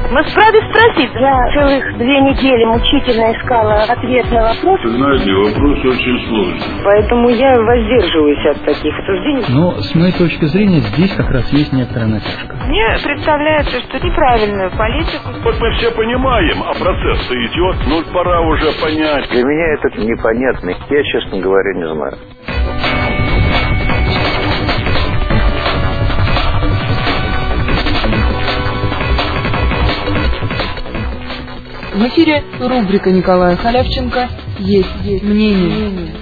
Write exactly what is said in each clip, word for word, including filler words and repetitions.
Вас вправе спросить? Я целых две недели мучительно искала ответ на вопрос. Знаете, вопрос очень сложный. Поэтому я воздерживаюсь от таких обсуждений. Но с моей точки зрения здесь как раз есть некоторая натяжка. Мне представляется, что неправильную политику. Вот мы все понимаем, а процесс-то идет, ну пора уже понять. Для меня это непонятно. Я, честно говоря, не знаю. В эфире рубрика Николая Халявченко «Есть, есть мнение».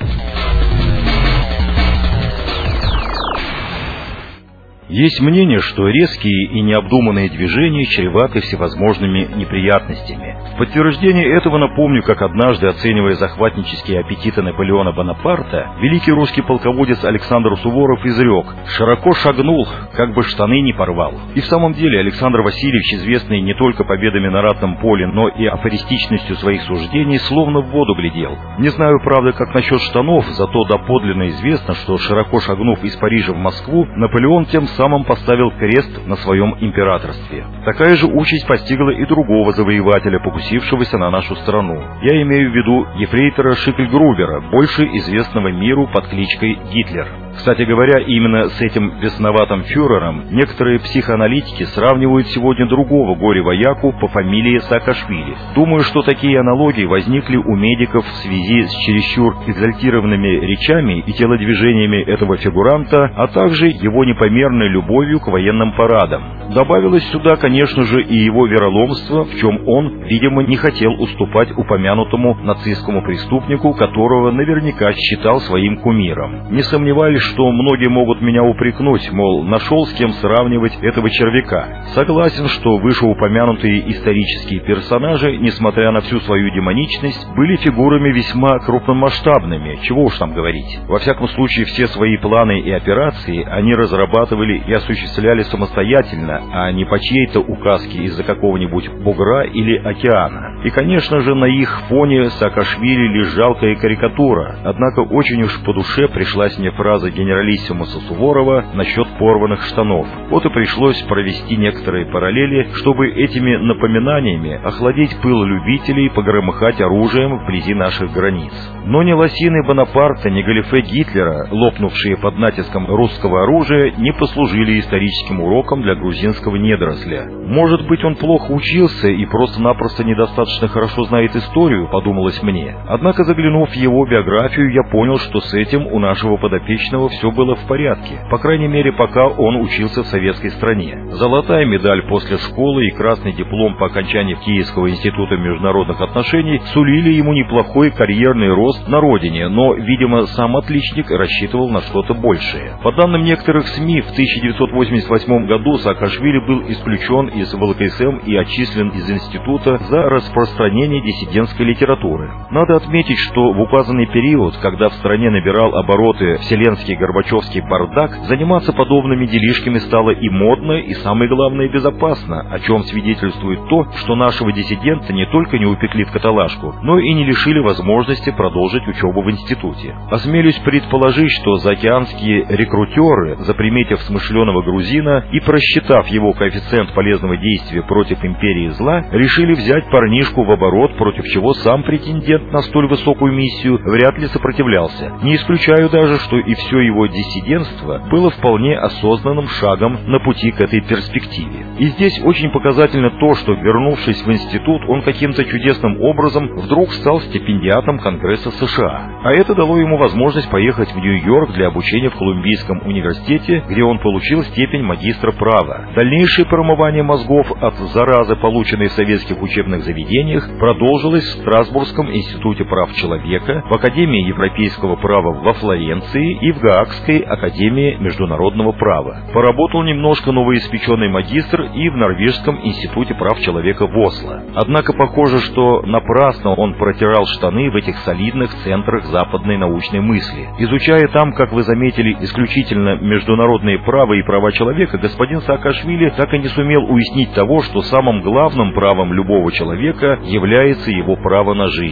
Есть мнение, что резкие и необдуманные движения чреваты всевозможными неприятностями. В подтверждение этого напомню, как однажды, оценивая захватнические аппетиты Наполеона Бонапарта, великий русский полководец Александр Суворов изрек: «Широко шагнул, как бы штаны не порвал». И в самом деле Александр Васильевич, известный не только победами на ратном поле, но и афористичностью своих суждений, словно в воду глядел. Не знаю, правда, как насчет штанов, зато доподлинно известно, что, широко шагнув из Парижа в Москву, Наполеон тем самым поставил крест на своем императорстве. Такая же участь постигла и другого завоевателя, покусившегося на нашу страну. Я имею в виду ефрейтора Шикльгрувера, больше известного миру под кличкой Гитлер. Кстати говоря, именно с этим бесноватым фюрером некоторые психоаналитики сравнивают сегодня другого горе-вояку по фамилии Саакашвили. Думаю, что такие аналогии возникли у медиков в связи с чересчур экзальтированными речами и телодвижениями этого фигуранта, а также его непомерной любовью к военным парадам. Добавилось сюда, конечно же, и его вероломство, в чем он, видимо, не хотел уступать упомянутому нацистскому преступнику, которого наверняка считал своим кумиром. Не сомневаюсь, что многие могут меня упрекнуть, мол, нашел с кем сравнивать этого червяка. Согласен, что вышеупомянутые исторические персонажи, несмотря на всю свою демоничность, были фигурами весьма крупномасштабными, чего уж там говорить. Во всяком случае, все свои планы и операции они разрабатывали и осуществляли самостоятельно, а не по чьей-то указке из-за какого-нибудь бугра или океана. И, конечно же, на их фоне Саакашвили лишь жалкая карикатура, однако очень уж по душе пришлась мне фраза генералиссимуса Суворова насчет порванных штанов. Вот и пришлось провести некоторые параллели, чтобы этими напоминаниями охладить пыл любителей погромыхать оружием вблизи наших границ. Но ни лосины Бонапарта, ни галифе Гитлера, лопнувшие под натиском русского оружия, не послужили историческим уроком для грузинского недоросля. Может быть, он плохо учился и просто-напросто недостаточно хорошо знает историю, подумалось мне. Однако, заглянув в его биографию, я понял, что с этим у нашего подопечного все было в порядке, по крайней мере, пока он учился в советской стране. Золотая медаль после школы и красный диплом по окончании Киевского института международных отношений сулили ему неплохой карьерный рост на родине, но, видимо, сам отличник рассчитывал на что-то большее. По данным некоторых СМИ, в тысяча девятьсот восемьдесят восьмом году Саакашвили был исключен из вэ эл ка эс эм и отчислен из института за распространение диссидентской литературы. Надо отметить, что в указанный период, когда в стране набирал обороты вселенский горбачевский бардак, заниматься подобными делишками стало и модно, и, самое главное, безопасно, о чем свидетельствует то, что нашего диссидента не только не упекли в каталажку, но и не лишили возможности продолжить учебу в институте. Осмелюсь предположить, что заокеанские рекрутеры, заприметив смышленого грузина и просчитав его коэффициент полезного действия против империи зла, решили взять парнишку в оборот, против чего сам претендент на столь высокую миссию вряд ли сопротивлялся. Не исключаю даже, что и все его диссидентство было вполне осознанным шагом на пути к этой перспективе. И здесь очень показательно то, что, вернувшись в институт, он каким-то чудесным образом вдруг стал стипендиатом Конгресса США. А это дало ему возможность поехать в Нью-Йорк для обучения в Колумбийском университете, где он получил степень магистра права. Дальнейшее промывание мозгов от заразы, полученной в советских учебных заведениях, продолжилось в Страсбургском институте прав человека, в Академии европейского права во Флоренции и в Гаагской академии международного права. Поработал немножко новоиспеченный магистр и в Норвежском институте прав человека в Осло. Однако похоже, что напрасно он протирал штаны в этих солидных центрах западной научной мысли. Изучая там, как вы заметили, исключительно международные права и права человека, господин Саакашвили так и не сумел уяснить того, что самым главным правом любого человека является его право на жизнь.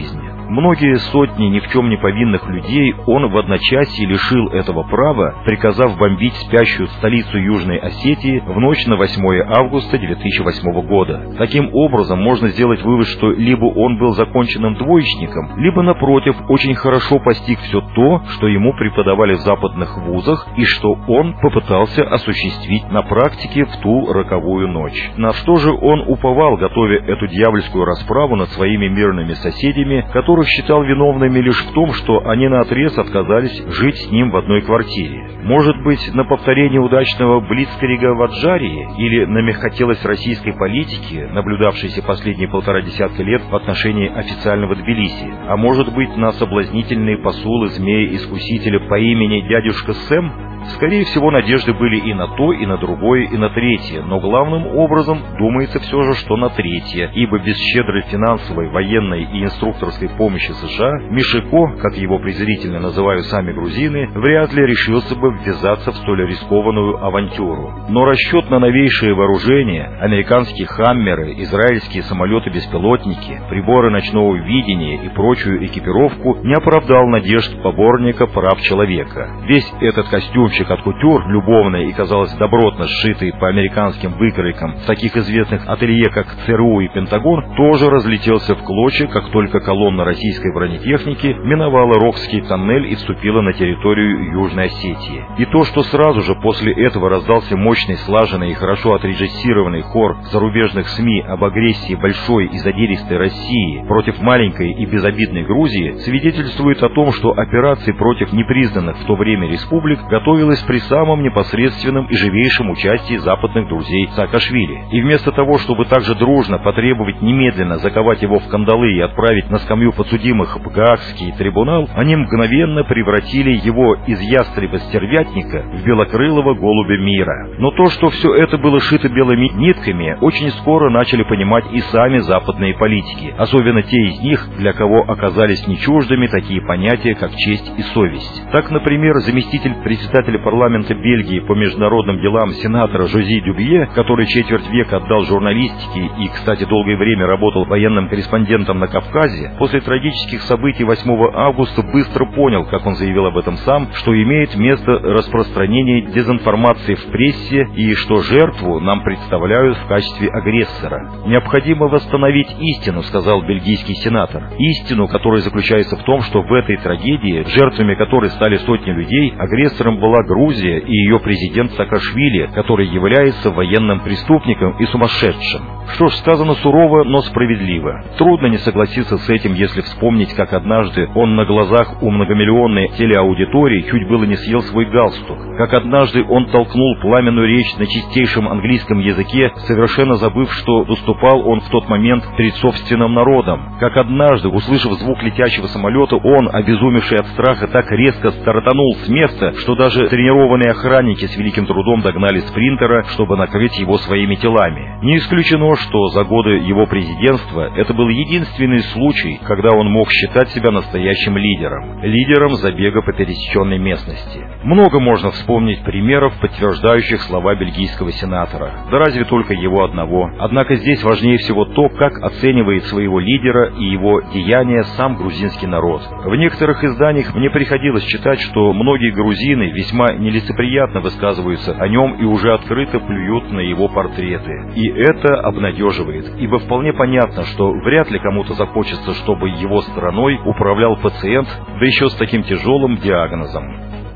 Многие сотни ни в чем не повинных людей он в одночасье лишил этого права, приказав бомбить спящую столицу Южной Осетии в ночь на восьмое августа две тысячи восьмого года. Таким образом, можно сделать вывод, что либо он был законченным двоечником, либо, напротив, очень хорошо постиг все то, что ему преподавали в западных вузах, и что он попытался осуществить на практике в ту роковую ночь. На что же он уповал, готовя эту дьявольскую расправу над своими мирными соседями, которых считал виновными лишь в том, что они наотрез отказались жить с ним в одной квартире? Может быть, на повторение удачного блицкрига в Аджарии, или на мягкотелость российской политики, наблюдавшейся последние полтора десятка лет в отношении официального Тбилиси, а может быть, на соблазнительные посулы змея-искусителя по имени дядюшка Сэм? Скорее всего, надежды были и на то, и на другое, и на третье, но главным образом думается все же, что на третье, ибо без щедрой финансовой, военной и инструкторской помощи США Мишико, как его презрительно называют сами грузины, вряд ли решился бы ввязаться в столь рискованную авантюру. Но расчет на новейшее вооружение, американские «Хаммеры», израильские самолеты-беспилотники, приборы ночного видения и прочую экипировку не оправдал надежд поборника прав человека. Весь этот костюм от кутюр, любовно и, казалось, добротно сшитый по американским выкройкам в таких известных ателье, как ЦРУ и Пентагон, тоже разлетелся в клочья, как только колонна российской бронетехники миновала Рокский тоннель и вступила на территорию Южной Осетии. И то, что сразу же после этого раздался мощный, слаженный и хорошо отрежиссированный хор зарубежных СМИ об агрессии большой и задиристой России против маленькой и безобидной Грузии, свидетельствует о том, что операции против непризнанных в то время республик готовились при самом непосредственном и живейшем участии западных друзей Саакашвили. И вместо того, чтобы также дружно потребовать немедленно заковать его в кандалы и отправить на скамью подсудимых в Гаагский трибунал, они мгновенно превратили его из ястреба-стервятника в белокрылого голубя мира. Но то, что все это было шито белыми нитками, очень скоро начали понимать и сами западные политики, особенно те из них, для кого оказались нечуждыми такие понятия, как честь и совесть. Так, например, заместитель председателя парламента Бельгии по международным делам сенатора Жози Дюбье, который четверть века отдал журналистике и, кстати, долгое время работал военным корреспондентом на Кавказе, после трагических событий восьмого августа быстро понял, как он заявил об этом сам, что имеет место распространение дезинформации в прессе и что жертву нам представляют в качестве агрессора. «Необходимо восстановить истину», — сказал бельгийский сенатор. Истину, которая заключается в том, что в этой трагедии, жертвами которой стали сотни людей, агрессором была Грузия и ее президент Саакашвили, который является военным преступником и сумасшедшим. Что ж, сказано сурово, но справедливо. Трудно не согласиться с этим, если вспомнить, как однажды он на глазах у многомиллионной телеаудитории чуть было не съел свой галстук, как однажды он толкнул пламенную речь на чистейшем английском языке, совершенно забыв, что выступал он в тот момент перед собственным народом, как однажды, услышав звук летящего самолета, он, обезумевший от страха, так резко стартанул с места, что даже тренированные охранники с великим трудом догнали спринтера, чтобы накрыть его своими телами. Не исключено, что за годы его президентства это был единственный случай, когда он мог считать себя настоящим лидером. Лидером забега по пересеченной местности. Много можно вспомнить примеров, подтверждающих слова бельгийского сенатора. Да разве только его одного. Однако здесь важнее всего то, как оценивает своего лидера и его деяния сам грузинский народ. В некоторых изданиях мне приходилось читать, что многие грузины весьма нелицеприятно высказываются о нем и уже открыто плюют на его портреты. И это обнадеживает, ибо вполне понятно, что вряд ли кому-то захочется, чтобы его страной управлял пациент, да еще с таким тяжелым диагнозом.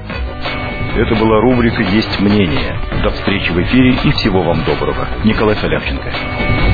Это была рубрика «Есть мнение». До встречи в эфире и всего вам доброго. Николай Халявченко.